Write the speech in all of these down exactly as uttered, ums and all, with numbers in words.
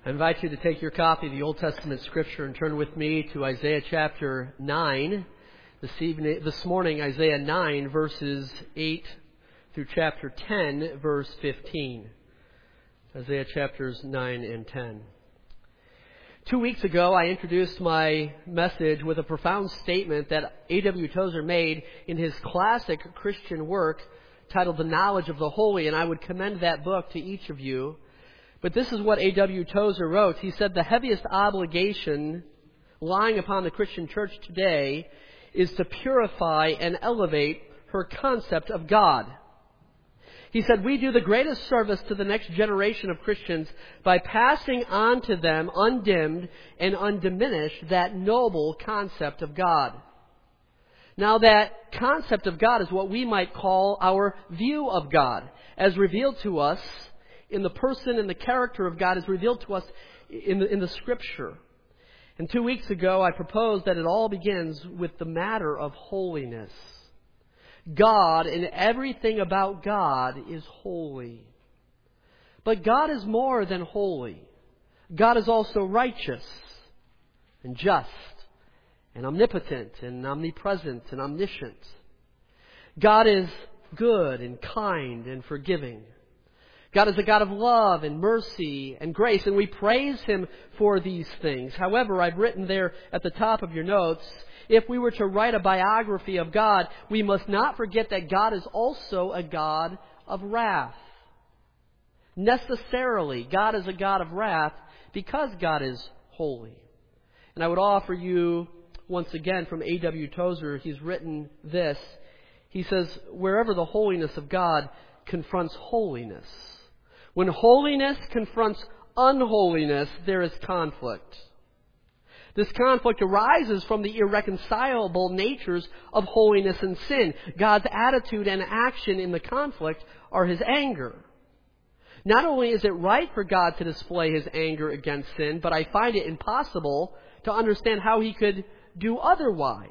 I invite you to take your copy of the Old Testament Scripture and turn with me to Isaiah chapter nine. This evening, this morning, Isaiah nine, verses eight through chapter ten, verse fifteen. Isaiah chapters nine and ten. Two weeks ago, I introduced my message with a profound statement that A W Tozer made in his classic Christian work titled The Knowledge of the Holy, and I would commend that book to each of you. But this is what A W Tozer wrote. He said, the heaviest obligation lying upon the Christian church today is to purify and elevate her concept of God. He said, we do the greatest service to the next generation of Christians by passing on to them undimmed and undiminished that noble concept of God. Now that concept of God is what we might call our view of God, as revealed to us in the person and the character of God, is revealed to us in the, in the Scripture. And two weeks ago, I proposed that it all begins with the matter of holiness. God and everything about God is holy. But God is more than holy. God is also righteous and just and omnipotent and omnipresent and omniscient. God is good and kind and forgiving. God is a God of love and mercy and grace, and we praise Him for these things. However, I've written there at the top of your notes, if we were to write a biography of God, we must not forget that God is also a God of wrath. Necessarily, God is a God of wrath because God is holy. And I would offer you, once again, from A W Tozer, he's written this. He says, wherever the holiness of God confronts holiness, when holiness confronts unholiness, there is conflict. This conflict arises from the irreconcilable natures of holiness and sin. God's attitude and action in the conflict are His anger. Not only is it right for God to display His anger against sin, but I find it impossible to understand how He could do otherwise.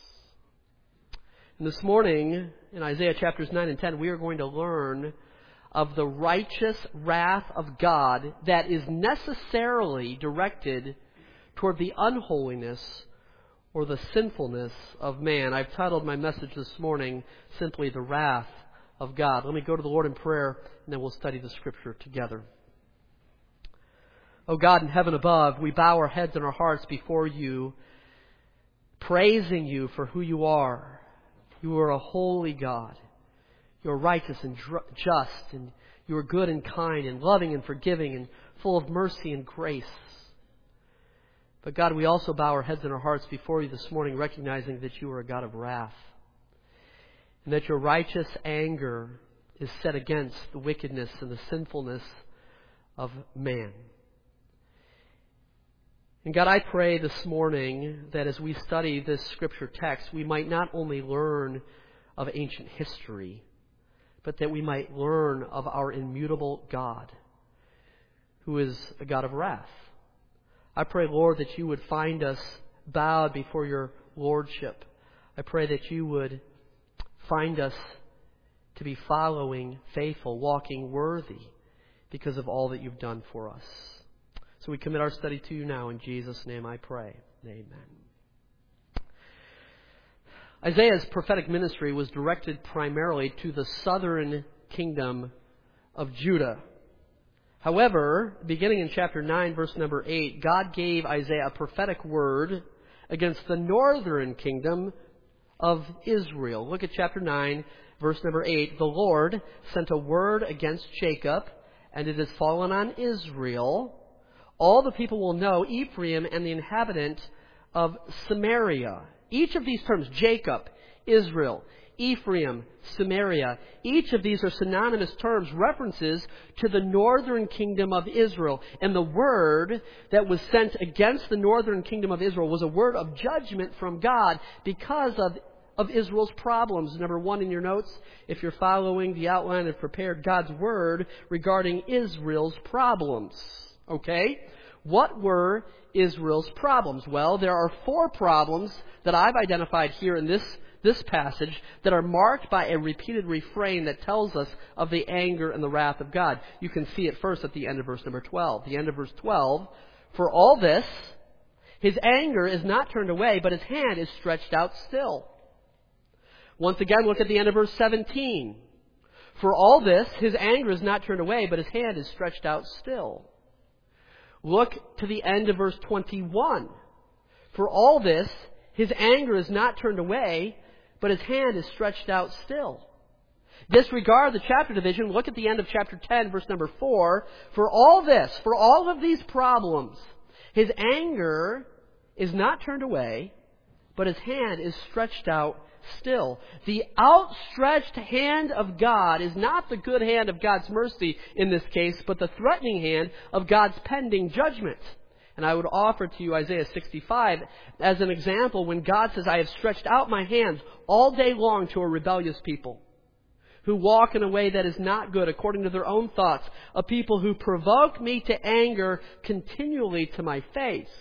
And this morning, in Isaiah chapters nine and ten, we are going to learn of the righteous wrath of God that is necessarily directed toward the unholiness or the sinfulness of man. I've titled my message this morning simply, The Wrath of God. Let me go to the Lord in prayer, and then we'll study the Scripture together. O God in heaven above, we bow our heads and our hearts before You, praising You for who You are. You are a holy God. You are righteous and just, and You are good and kind and loving and forgiving and full of mercy and grace. But God, we also bow our heads and our hearts before You this morning, recognizing that You are a God of wrath, and that Your righteous anger is set against the wickedness and the sinfulness of man. And God, I pray this morning that as we study this Scripture text, we might not only learn of ancient history, but that we might learn of our immutable God, who is a God of wrath. I pray, Lord, that You would find us bowed before Your Lordship. I pray that You would find us to be following, faithful, walking worthy because of all that You've done for us. So we commit our study to You now. In Jesus' name I pray. Amen. Isaiah's prophetic ministry was directed primarily to the southern kingdom of Judah. However, beginning in chapter nine, verse number eight, God gave Isaiah a prophetic word against the northern kingdom of Israel. Look at chapter nine, verse number eight. The Lord sent a word against Jacob, and it has fallen on Israel. All the people will know Ephraim and the inhabitant of Samaria. Each of these terms, Jacob, Israel, Ephraim, Samaria, each of these are synonymous terms, references to the northern kingdom of Israel. And the word that was sent against the northern kingdom of Israel was a word of judgment from God because of, of Israel's problems. Number one in your notes, if you're following the outline and prepared, God's word regarding Israel's problems. Okay? What were Israel's problems? Well, there are four problems that I've identified here in this this passage that are marked by a repeated refrain that tells us of the anger and the wrath of God. You can see it first at the end of verse number twelve. The end of verse twelve, for all this, his anger is not turned away, but his hand is stretched out still. Once again, look at the end of verse seventeen. For all this, his anger is not turned away, but his hand is stretched out still. Look to the end of verse twenty-one. For all this, his anger is not turned away, but his hand is stretched out still. Disregard the chapter division. Look at the end of chapter ten, verse number four. For all this, for all of these problems, his anger is not turned away, but his hand is stretched out still. The outstretched hand of God is not the good hand of God's mercy in this case, but the threatening hand of God's pending judgment. And I would offer to you Isaiah sixty-five as an example when God says, I have stretched out my hands all day long to a rebellious people who walk in a way that is not good according to their own thoughts, a people who provoke me to anger continually to my face.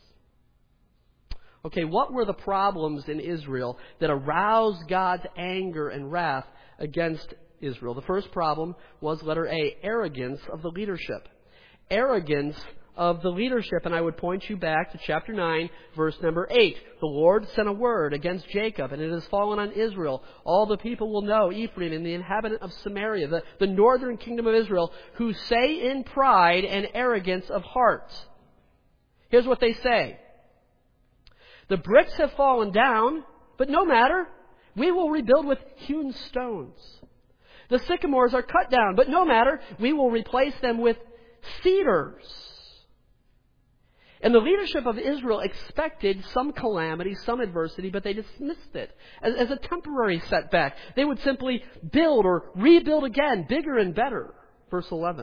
Okay, what were the problems in Israel that aroused God's anger and wrath against Israel? The first problem was, letter A, arrogance of the leadership. Arrogance of the leadership. And I would point you back to chapter nine, verse number eight. The Lord sent a word against Jacob, and it has fallen on Israel. All the people will know, Ephraim and the inhabitant of Samaria, the, the northern kingdom of Israel, who say in pride and arrogance of heart. Here's what they say. The bricks have fallen down, but no matter. We will rebuild with hewn stones. The sycamores are cut down, but no matter. We will replace them with cedars. And the leadership of Israel expected some calamity, some adversity, but they dismissed it as, as a temporary setback. They would simply build or rebuild again, bigger and better. Verse eleven.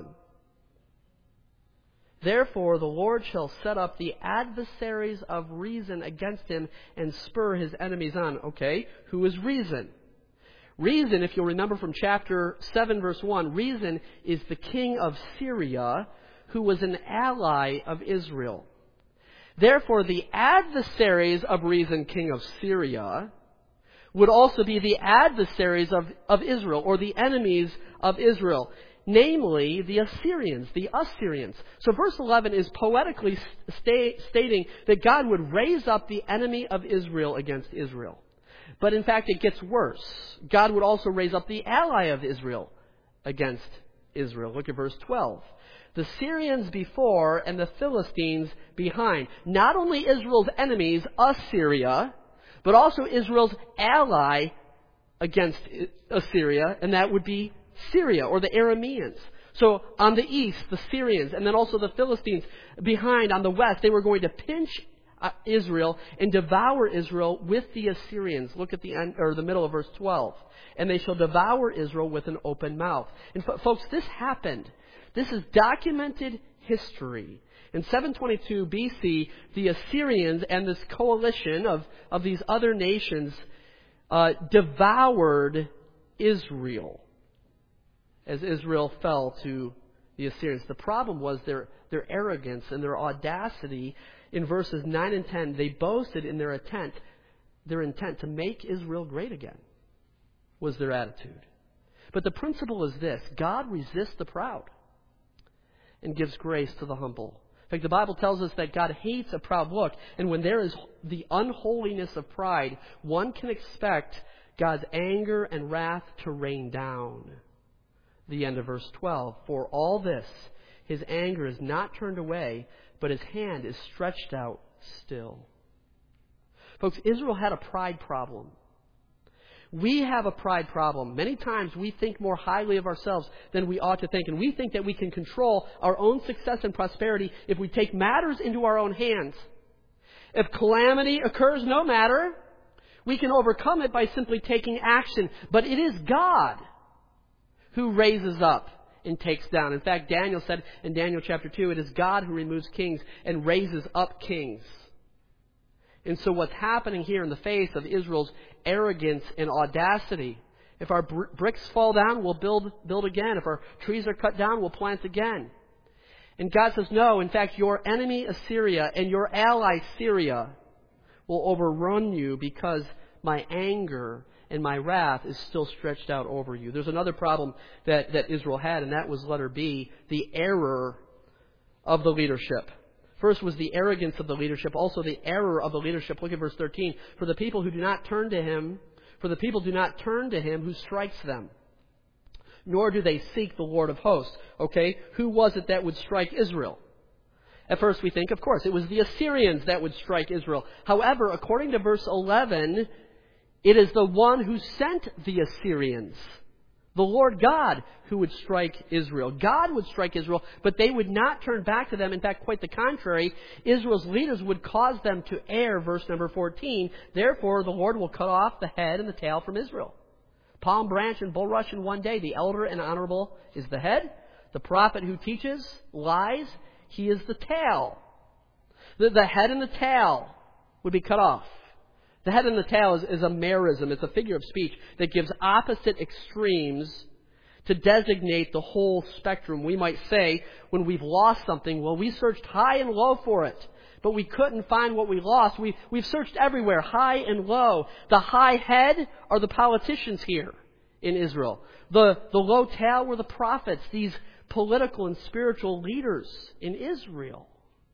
Therefore, the Lord shall set up the adversaries of reason against him and spur his enemies on. Okay, who is reason? Reason, if you'll remember from chapter seven, verse one, reason is the king of Syria, who was an ally of Israel. Therefore, the adversaries of reason, king of Syria, would also be the adversaries of, of Israel, or the enemies of Israel. Namely, the Assyrians, the Assyrians. So verse eleven is poetically sta- stating that God would raise up the enemy of Israel against Israel. But in fact, it gets worse. God would also raise up the ally of Israel against Israel. Look at verse twelve. The Syrians before and the Philistines behind. Not only Israel's enemies, Assyria, but also Israel's ally against Assyria, and that would be Syria, or the Arameans. So on the east, the Syrians, and then also the Philistines behind on the west, they were going to pinch uh, Israel and devour Israel with the Assyrians. Look at the end, or the middle of verse twelve. And they shall devour Israel with an open mouth. And f- folks, this happened. This is documented history. In seven twenty-two B C, the Assyrians and this coalition of, of these other nations uh, devoured Israel as Israel fell to the Assyrians. The problem was their, their arrogance and their audacity. In verses nine and ten, they boasted in their intent, their intent to make Israel great again, was their attitude. But the principle is this: God resists the proud and gives grace to the humble. In fact, the Bible tells us that God hates a proud look. And when there is the unholiness of pride, one can expect God's anger and wrath to rain down. The end of verse twelve. For all this, his anger is not turned away, but his hand is stretched out still. Folks, Israel had a pride problem. We have a pride problem. Many times we think more highly of ourselves than we ought to think. And we think that we can control our own success and prosperity if we take matters into our own hands. If calamity occurs, no matter. We can overcome it by simply taking action. But it is God who raises up and takes down. In fact, Daniel said in Daniel chapter two, it is God who removes kings and raises up kings. And so what's happening here in the face of Israel's arrogance and audacity, if our br- bricks fall down, we'll build, build again. If our trees are cut down, we'll plant again. And God says, no, in fact, your enemy Assyria and your ally Syria will overrun you because my anger and my wrath is still stretched out over you. There's another problem that, that Israel had, and that was letter B, the error of the leadership. First was the arrogance of the leadership, also the error of the leadership. Look at verse thirteen. For the people who do not turn to him, for the people do not turn to him who strikes them, nor do they seek the Lord of hosts. Okay, who was it that would strike Israel? At first we think, of course, it was the Assyrians that would strike Israel. However, according to verse eleven, it is the one who sent the Assyrians, the Lord God, who would strike Israel. God would strike Israel, but they would not turn back to them. In fact, quite the contrary. Israel's leaders would cause them to err, verse number fourteen. Therefore, the Lord will cut off the head and the tail from Israel. Palm branch and bulrush in one day. The elder and honorable is the head. The prophet who teaches lies, he is the tail. The, the head and the tail would be cut off. The head and the tail is, is a merism. It's a figure of speech that gives opposite extremes to designate the whole spectrum. We might say, when we've lost something, well, we searched high and low for it, but we couldn't find what we lost. We, we've searched everywhere, high and low. The high head are the politicians here in Israel. The, the low tail were the prophets, these political and spiritual leaders in Israel.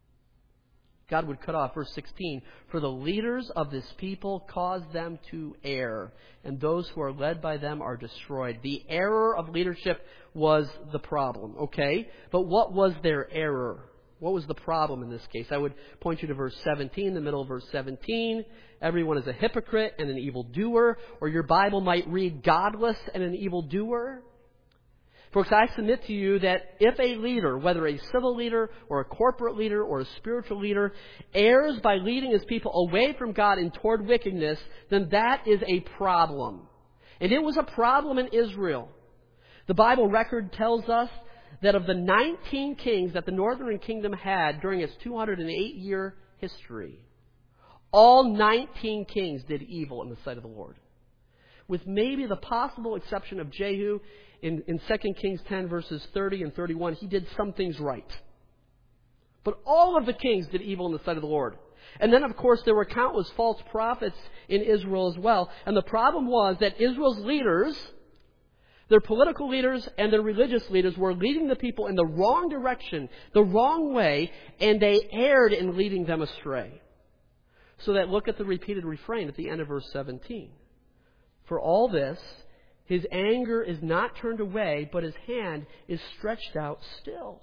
God would cut off, verse sixteen, for the leaders of this people cause them to err, and those who are led by them are destroyed. The error of leadership was the problem, okay? But what was their error? What was the problem in this case? I would point you to verse seventeen, the middle of verse seventeen. Everyone is a hypocrite and an evildoer, or your Bible might read godless and an evildoer. Folks, I submit to you that if a leader, whether a civil leader or a corporate leader or a spiritual leader, errs by leading his people away from God and toward wickedness, then that is a problem. And it was a problem in Israel. The Bible record tells us that of the nineteen kings that the northern kingdom had during its two hundred eight year history, all nineteen kings did evil in the sight of the Lord. With maybe the possible exception of Jehu. In, in Second Kings ten, verses thirty and thirty-one, he did some things right. But all of the kings did evil in the sight of the Lord. And then, of course, there were countless false prophets in Israel as well. And the problem was that Israel's leaders, their political leaders and their religious leaders, were leading the people in the wrong direction, the wrong way, and they erred in leading them astray. So that look at the repeated refrain at the end of verse seventeen. For all this, his anger is not turned away, but his hand is stretched out still.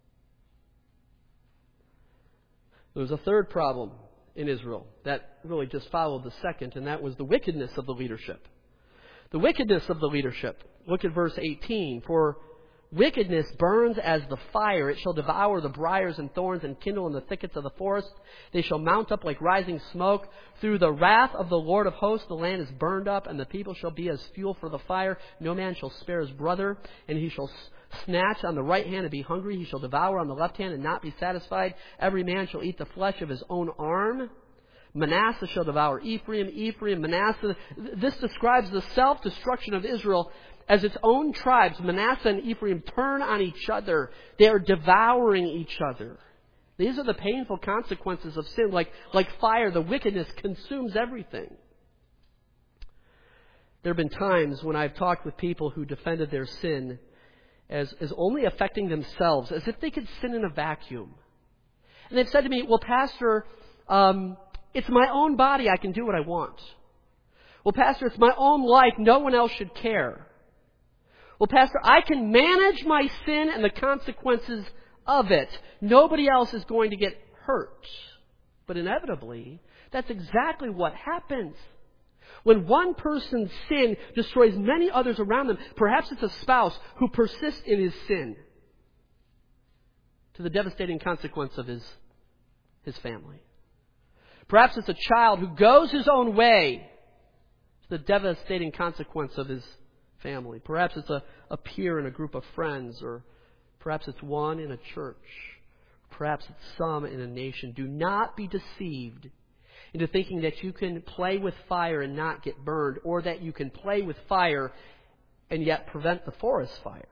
There was a third problem in Israel that really just followed the second, and that was the wickedness of the leadership. The wickedness of the leadership. Look at verse eighteen. For wickedness burns as the fire. It shall devour the briars and thorns and kindle in the thickets of the forest. They shall mount up like rising smoke. Through the wrath of the Lord of hosts, the land is burned up, and the people shall be as fuel for the fire. No man shall spare his brother, and he shall snatch on the right hand and be hungry. He shall devour on the left hand and not be satisfied. Every man shall eat the flesh of his own arm. Manasseh shall devour Ephraim. Ephraim, Manasseh. This describes the self-destruction of Israel as its own tribes. Manasseh and Ephraim turn on each other. They are devouring each other. These are the painful consequences of sin. Like, like fire, the wickedness consumes everything. There have been times when I've talked with people who defended their sin as, as only affecting themselves, as if they could sin in a vacuum. And they've said to me, well, Pastor, um, it's my own body. I can do what I want. Well, Pastor, it's my own life. No one else should care. Well, Pastor, I can manage my sin and the consequences of it. Nobody else is going to get hurt. But inevitably, that's exactly what happens. When one person's sin destroys many others around them, perhaps it's a spouse who persists in his sin to the devastating consequence of his, his family. Perhaps it's a child who goes his own way to the devastating consequence of his family. Perhaps it's a, a peer in a group of friends, or perhaps it's one in a church. Perhaps it's some in a nation. Do not be deceived into thinking that you can play with fire and not get burned, or that you can play with fire and yet prevent the forest fire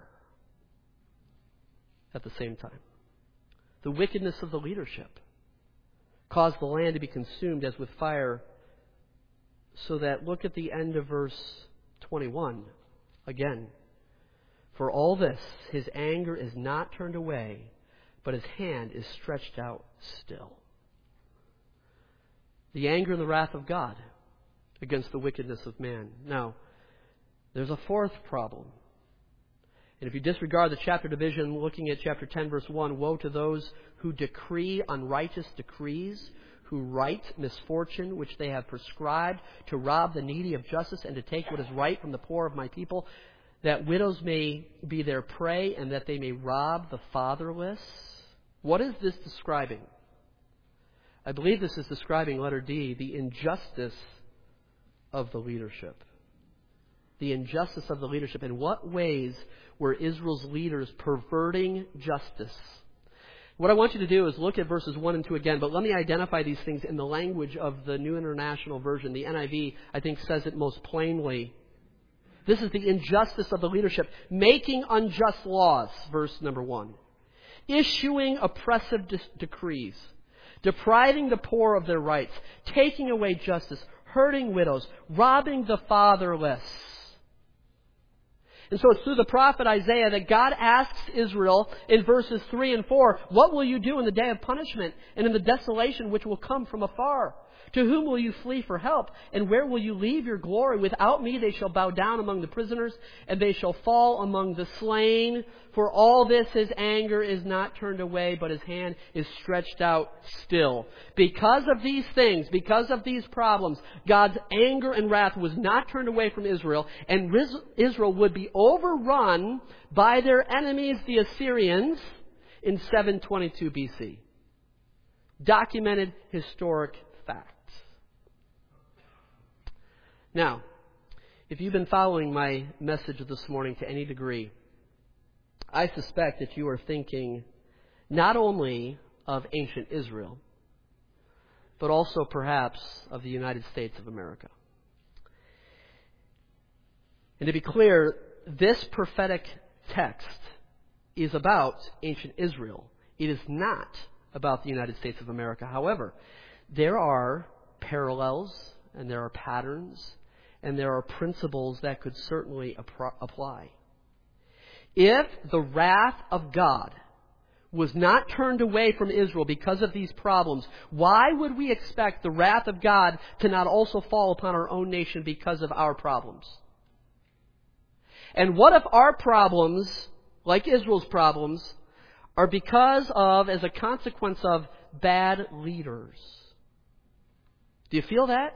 at the same time. The wickedness of the leadership caused the land to be consumed as with fire So that, look at the end of verse twenty-one again. For all this, his anger is not turned away, but his hand is stretched out still. The anger and the wrath of God against the wickedness of man. Now, there's a fourth problem. And if you disregard the chapter division, looking at chapter ten, verse one, woe to those who decree unrighteous decrees, who write misfortune which they have prescribed, to rob the needy of justice and to take what is right from the poor of my people, that widows may be their prey and that they may rob the fatherless. What is this describing? I believe this is describing, letter D, the injustice of the leadership. The injustice of the leadership. In what ways were Israel's leaders perverting justice? What I want you to do is look at verses one and two again, but let me identify these things in the language of the New International Version. The N I V, I think, says it most plainly. This is the injustice of the leadership. Making unjust laws, verse number one. Issuing oppressive de- decrees. Depriving the poor of their rights. Taking away justice. Hurting widows. Robbing the fatherless. And so it's through the prophet Isaiah that God asks Israel in verses three and four, what will you do in the day of punishment and in the desolation which will come from afar? To whom will you flee for help? And where will you leave your glory? Without me they shall bow down among the prisoners, and they shall fall among the slain. For all this his anger is not turned away, but his hand is stretched out still. Because of these things, because of these problems, God's anger and wrath was not turned away from Israel, and Israel would be overrun by their enemies, the Assyrians, in seven twenty-two B C. Documented historic fact. Now, if you've been following my message this morning to any degree, I suspect that you are thinking not only of ancient Israel, but also perhaps of the United States of America. And to be clear, this prophetic text is about ancient Israel. It is not about the United States of America. However, there are parallels and there are patterns and there are principles that could certainly apply. If the wrath of God was not turned away from Israel because of these problems, why would we expect the wrath of God to not also fall upon our own nation because of our problems? And what if our problems, like Israel's problems, are because of, as a consequence of, bad leaders? Do you feel that?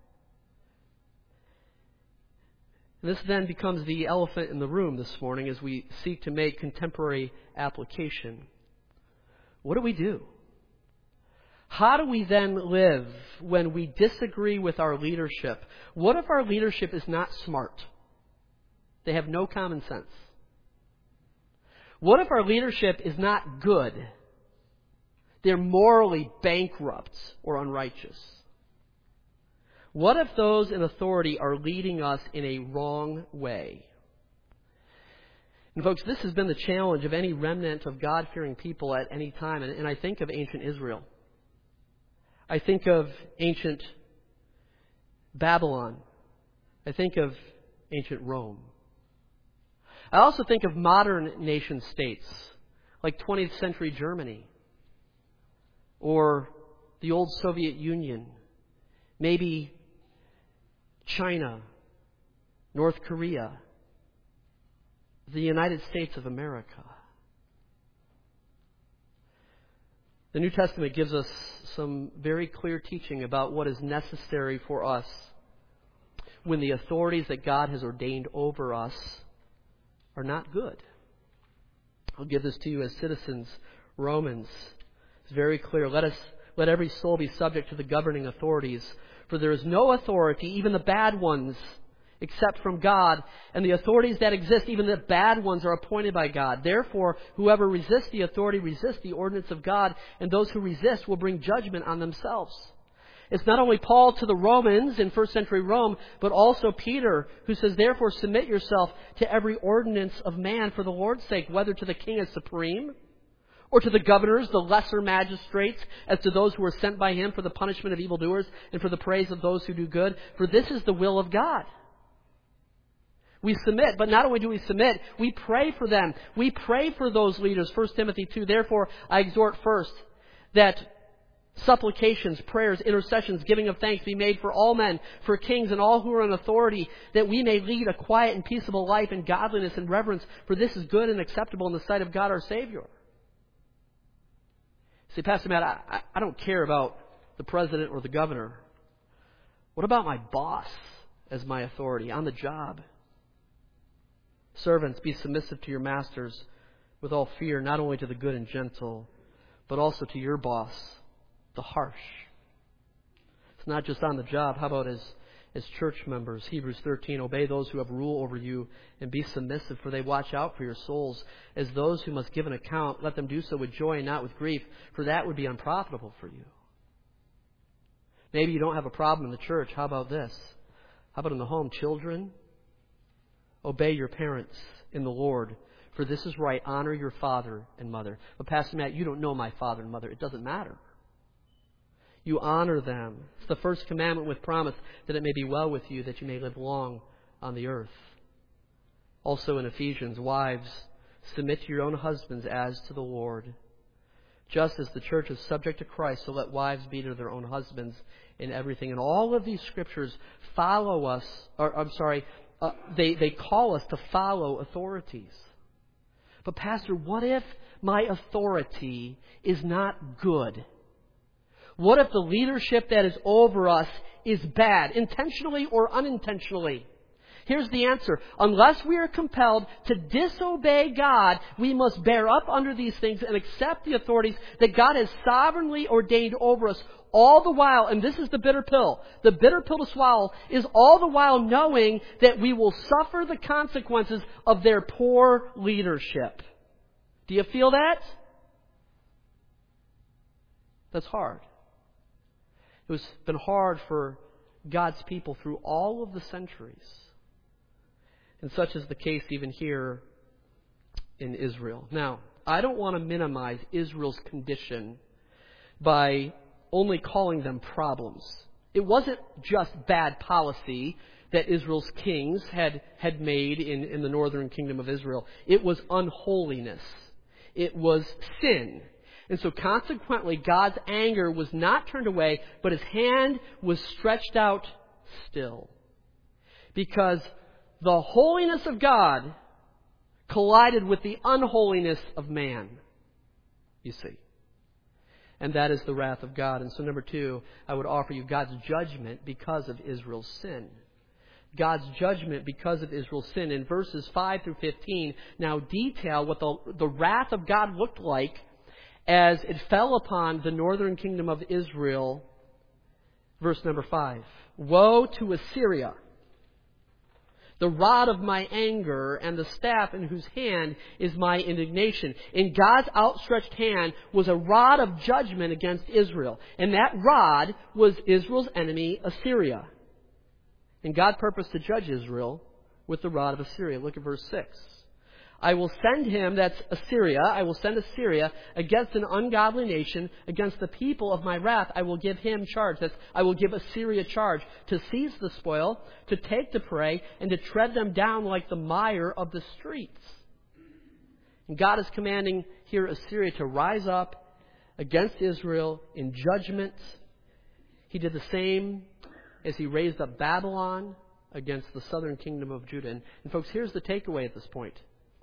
This then becomes the elephant in the room this morning as we seek to make contemporary application. What do we do? How do we then live when we disagree with our leadership? What if our leadership is not smart? They have no common sense. What if our leadership is not good? They're morally bankrupt or unrighteous. What if those in authority are leading us in a wrong way? And folks, this has been the challenge of any remnant of God-fearing people at any time. And, and I think of ancient Israel. I think of ancient Babylon. I think of ancient Rome. I also think of modern nation states, like twentieth century Germany, or the old Soviet Union, maybe China, North Korea, the United States of America. The New Testament gives us some very clear teaching about what is necessary for us when the authorities that God has ordained over us are not good. I'll give this to you as citizens. Romans is very clear. Let us let every soul be subject to the governing authorities. For there is no authority, even the bad ones, except from God. And the authorities that exist, even the bad ones, are appointed by God. Therefore, whoever resists the authority resists the ordinance of God, and those who resist will bring judgment on themselves. It's not only Paul to the Romans in first century Rome, but also Peter, who says, therefore submit yourself to every ordinance of man for the Lord's sake, whether to the king as supreme, Or to the governors, the lesser magistrates, as to those who are sent by him for the punishment of evildoers and for the praise of those who do good? For this is the will of God. We submit, but not only do we submit, we pray for them. We pray for those leaders. First Timothy two, therefore I exhort first that supplications, prayers, intercessions, giving of thanks be made for all men, for kings and all who are in authority, that we may lead a quiet and peaceable life in godliness and reverence, for this is good and acceptable in the sight of God our Savior. See, Pastor Matt, I, I don't care about the president or the governor. What about my boss as my authority on the job? Servants, be submissive to your masters with all fear, not only to the good and gentle, but also to your boss, the harsh. It's not just on the job. How about as, as church members? Hebrews thirteen, obey those who have rule over you and be submissive, for they watch out for your souls. As those who must give an account, let them do so with joy and not with grief, for that would be unprofitable for you. Maybe you don't have a problem in the church. How about this? How about in the home? Children, obey your parents in the Lord, for this is right. Honor your father and mother. But Pastor Matt, you don't know my father and mother. It doesn't matter. You honor them. It's the first commandment with promise, that it may be well with you, that you may live long on the earth. Also in Ephesians, wives, submit to your own husbands as to the Lord. Just as the church is subject to Christ, so let wives be to their own husbands in everything. And all of these scriptures follow us, or I'm sorry, uh, they, they call us to follow authorities. But Pastor, what if my authority is not good? What if the leadership that is over us is bad, intentionally or unintentionally? Here's the answer. Unless we are compelled to disobey God, we must bear up under these things and accept the authorities that God has sovereignly ordained over us, all the while, and this is the bitter pill, the bitter pill to swallow, is all the while knowing that we will suffer the consequences of their poor leadership. Do you feel that? That's hard. It's been hard for God's people through all of the centuries. And such is the case even here in Israel. Now, I don't want to minimize Israel's condition by only calling them problems. It wasn't just bad policy that Israel's kings had, had made in, in the northern kingdom of Israel. It was unholiness. It was sin. And so consequently, God's anger was not turned away, but His hand was stretched out still. Because the holiness of God collided with the unholiness of man, you see. And that is the wrath of God. And so number two, I would offer you God's judgment because of Israel's sin. God's judgment because of Israel's sin. In verses five through fifteen, now detail what the, the wrath of God looked like as it fell upon the northern kingdom of Israel. Verse number five. Woe to Assyria, the rod of my anger, and the staff in whose hand is my indignation. In God's outstretched hand was a rod of judgment against Israel. And that rod was Israel's enemy, Assyria. And God purposed to judge Israel with the rod of Assyria. Look at verse six. I will send him, that's Assyria, I will send Assyria against an ungodly nation, against the people of my wrath. I will give him charge. That's, I will give Assyria charge to seize the spoil, to take the prey, and to tread them down like the mire of the streets. And God is commanding here Assyria to rise up against Israel in judgment. He did the same as He raised up Babylon against the southern kingdom of Judah. And, and folks, here's the takeaway at this point.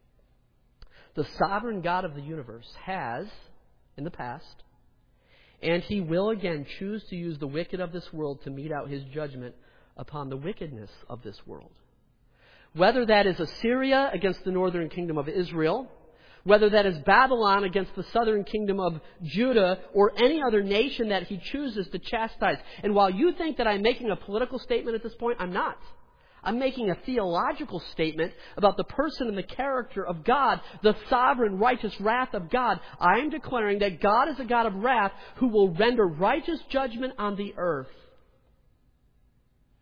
The sovereign God of the universe has, in the past, and He will again choose to use the wicked of this world to mete out His judgment upon the wickedness of this world. Whether that is Assyria against the northern kingdom of Israel, whether that is Babylon against the southern kingdom of Judah, or any other nation that He chooses to chastise. And while you think that I'm making a political statement at this point, I'm not. I'm making a theological statement about the person and the character of God, the sovereign, righteous wrath of God. I am declaring that God is a God of wrath who will render righteous judgment on the earth.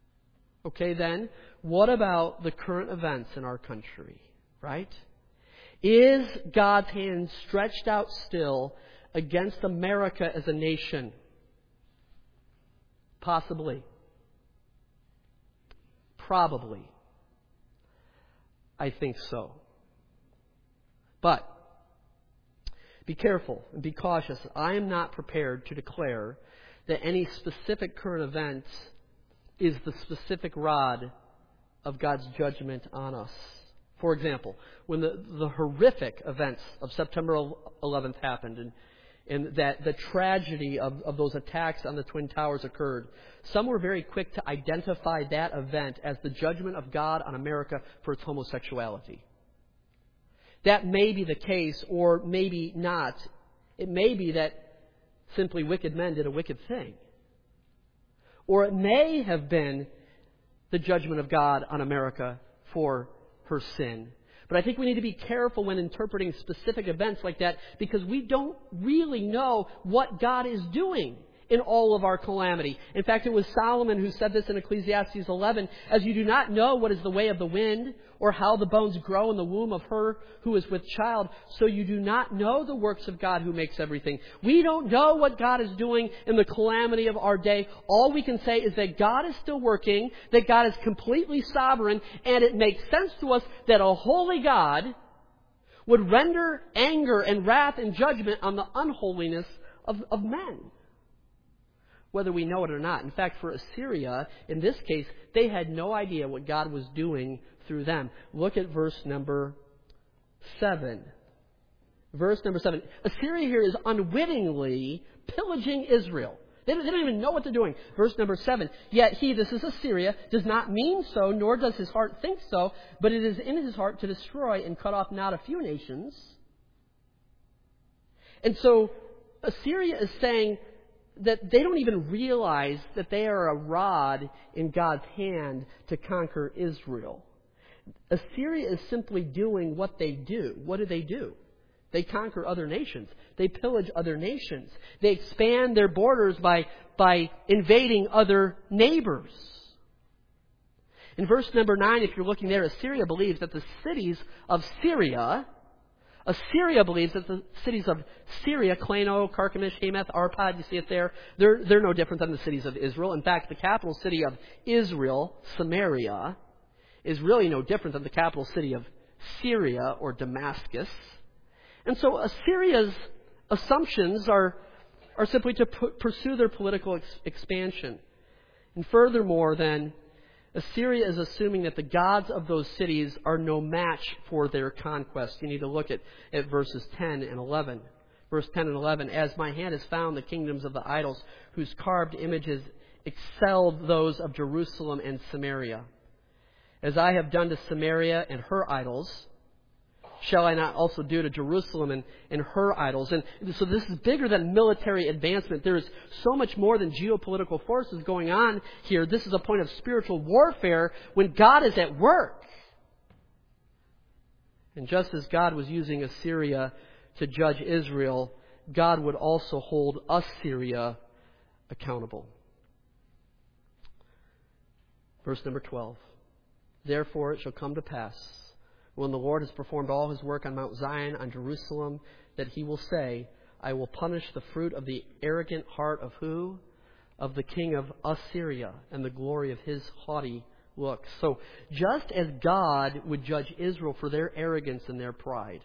Okay, then, what about the current events in our country, right? Is God's hand stretched out still against America as a nation? Possibly. Probably. I think so. But be careful and be cautious. I am not prepared to declare that any specific current event is the specific rod of God's judgment on us. For example, when the, the horrific events of September eleventh happened and, and that the tragedy of, of those attacks on the Twin Towers occurred, some were very quick to identify that event as the judgment of God on America for its homosexuality. That may be the case, or maybe not. It may be that simply wicked men did a wicked thing. Or it may have been the judgment of God on America for her sin. But I think we need to be careful when interpreting specific events like that, because we don't really know what God is doing in all of our calamity. In fact, it was Solomon who said this in Ecclesiastes eleven, as you do not know what is the way of the wind, or how the bones grow in the womb of her who is with child, so you do not know the works of God who makes everything. We don't know what God is doing in the calamity of our day. All we can say is that God is still working, that God is completely sovereign, and it makes sense to us that a holy God would render anger and wrath and judgment on the unholiness of, of men, whether we know it or not. In fact, for Assyria, in this case, they had no idea what God was doing through them. Look at verse number seven. Verse number seven. Assyria here is unwittingly pillaging Israel. They don't, they don't even know what they're doing. Verse number seven. Yet he, this is Assyria, does not mean so, nor does his heart think so, but it is in his heart to destroy and cut off not a few nations. And so Assyria is saying that they don't even realize that they are a rod in God's hand to conquer Israel. Assyria is simply doing what they do. What do they do? They conquer other nations. They pillage other nations. They expand their borders by, by invading other neighbors. In verse number nine, if you're looking there, Assyria believes that the cities of Syria, Assyria believes that the cities of Syria, Klano, Carchemish, Hamath, Arpad, you see it there, they're, they're no different than the cities of Israel. In fact, the capital city of Israel, Samaria, is really no different than the capital city of Syria or Damascus. And so Assyria's assumptions are, are simply to p- pursue their political ex- expansion. And furthermore, then, Assyria is assuming that the gods of those cities are no match for their conquest. You need to look at, at verses ten and eleven. Verse ten and eleven, as my hand has found the kingdoms of the idols, whose carved images excelled those of Jerusalem and Samaria. As I have done to Samaria and her idols, shall I not also do to Jerusalem and, and her idols? And so this is bigger than military advancement. There is so much more than geopolitical forces going on here. This is a point of spiritual warfare when God is at work. And just as God was using Assyria to judge Israel, God would also hold Assyria accountable. Verse number twelve. Therefore it shall come to pass, when the Lord has performed all his work on Mount Zion, on Jerusalem, that he will say, I will punish the fruit of the arrogant heart of who? Of the king of Assyria, and the glory of his haughty looks. So just as God would judge Israel for their arrogance and their pride,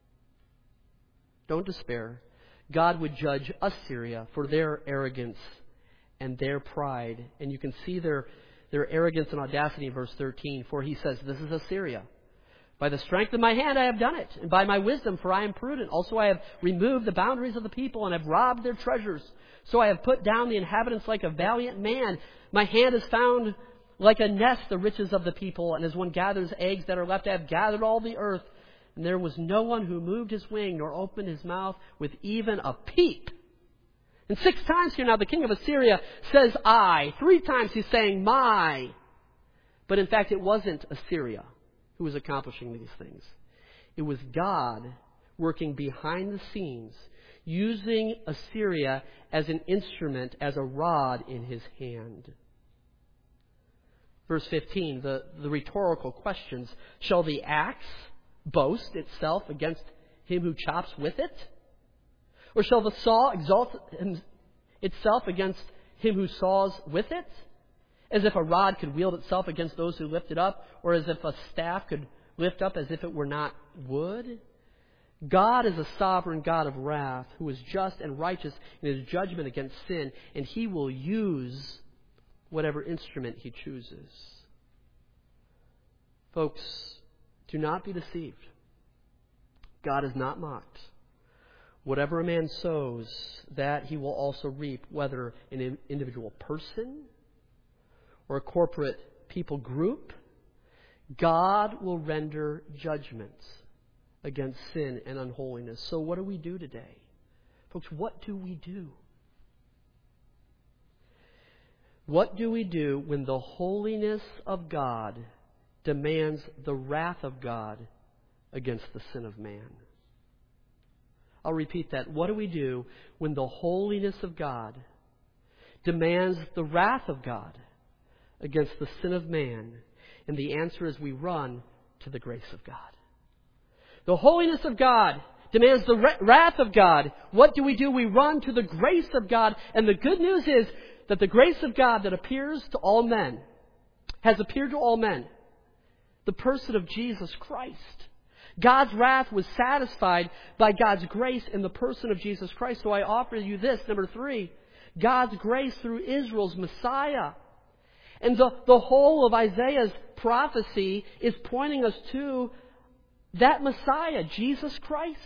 don't despair. God would judge Assyria for their arrogance and their pride. And you can see their, their arrogance and audacity in verse thirteen. For he says, this is Assyria. By the strength of my hand I have done it, and by my wisdom, for I am prudent. Also I have removed the boundaries of the people, and have robbed their treasures. So I have put down the inhabitants like a valiant man. My hand has found like a nest the riches of the people, and as one gathers eggs that are left, I have gathered all the earth. And there was no one who moved his wing, nor opened his mouth with even a peep. And six times here now, the king of Assyria says I. Three times he's saying my. But in fact, it wasn't Assyria who was accomplishing these things. It was God working behind the scenes, using Assyria as an instrument, as a rod in his hand. Verse fifteen, the, the rhetorical questions. Shall the axe boast itself against him who chops with it? Or shall the saw exalt itself against him who saws with it? As if a rod could wield itself against those who lift it up, or as if a staff could lift up as if it were not wood? God is a sovereign God of wrath, who is just and righteous in his judgment against sin, and he will use whatever instrument he chooses. Folks, do not be deceived. God is not mocked. Whatever a man sows, that he will also reap, whether an individual person or a corporate people group. God will render judgment against sin and unholiness. So what do we do today? Folks, what do we do? What do we do when the holiness of God demands the wrath of God against the sin of man? I'll repeat that. What do we do when the holiness of God demands the wrath of God against the sin of man? And the answer is we run to the grace of God. The holiness of God demands the wrath of God. What do we do? We run to the grace of God. And the good news is that the grace of God that appears to all men has appeared to all men. The person of Jesus Christ. God's wrath was satisfied by God's grace in the person of Jesus Christ. So I offer you this, number three, God's grace through Israel's Messiah. And the, the whole of Isaiah's prophecy is pointing us to that Messiah, Jesus Christ,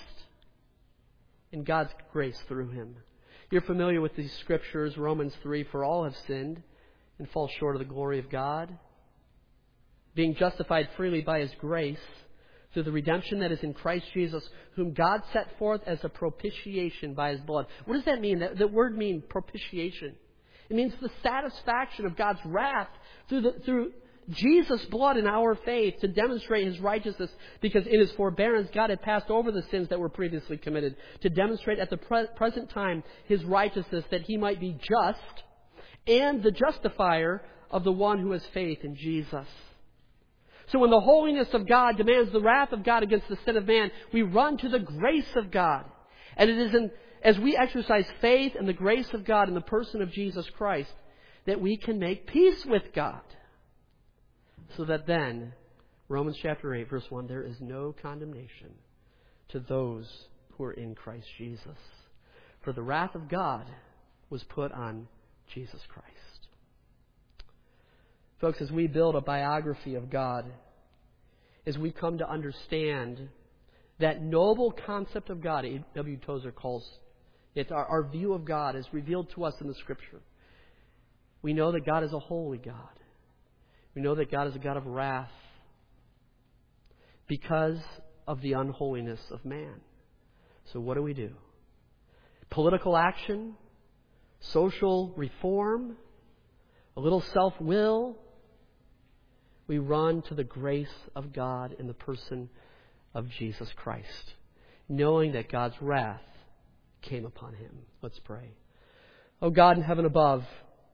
and God's grace through him. You're familiar with these scriptures, Romans three, for all have sinned and fall short of the glory of God, being justified freely by his grace through the redemption that is in Christ Jesus, whom God set forth as a propitiation by his blood. What does that mean? That, that word means propitiation. It means the satisfaction of God's wrath through, the, through Jesus' blood in our faith to demonstrate his righteousness, because in his forbearance God had passed over the sins that were previously committed, to demonstrate at the pre- present time his righteousness, that he might be just and the justifier of the one who has faith in Jesus. So when the holiness of God demands the wrath of God against the sin of man, we run to the grace of God. And it is in, as we exercise faith in the grace of God in the person of Jesus Christ, that we can make peace with God. So that then, Romans chapter eight, verse one, there is no condemnation to those who are in Christ Jesus. For the wrath of God was put on Jesus Christ. Folks, as we build a biography of God, as we come to understand that noble concept of God, A W Tozer calls it, our, our view of God is revealed to us in the Scripture. We know that God is a holy God. We know that God is a God of wrath because of the unholiness of man. So what do we do? Political action, social reform, a little self-will. We run to the grace of God in the person of Jesus Christ, knowing that God's wrath came upon him. Let's pray. Oh God in heaven above,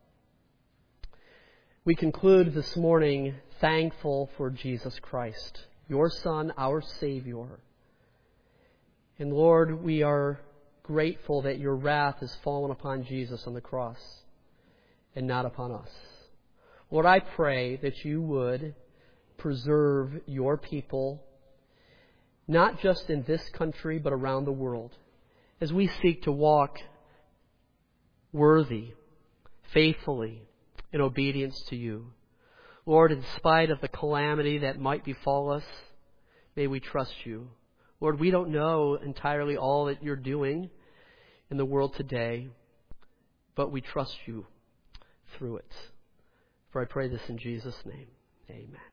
we conclude this morning thankful for Jesus Christ, your Son, our Savior. And Lord, we are grateful that your wrath has fallen upon Jesus on the cross and not upon us. Lord, I pray that you would preserve your people, not just in this country, but around the world, as we seek to walk worthy, faithfully, in obedience to you. Lord, in spite of the calamity that might befall us, may we trust you. Lord, we don't know entirely all that you're doing in the world today, but we trust you through it. For I pray this in Jesus' name. Amen.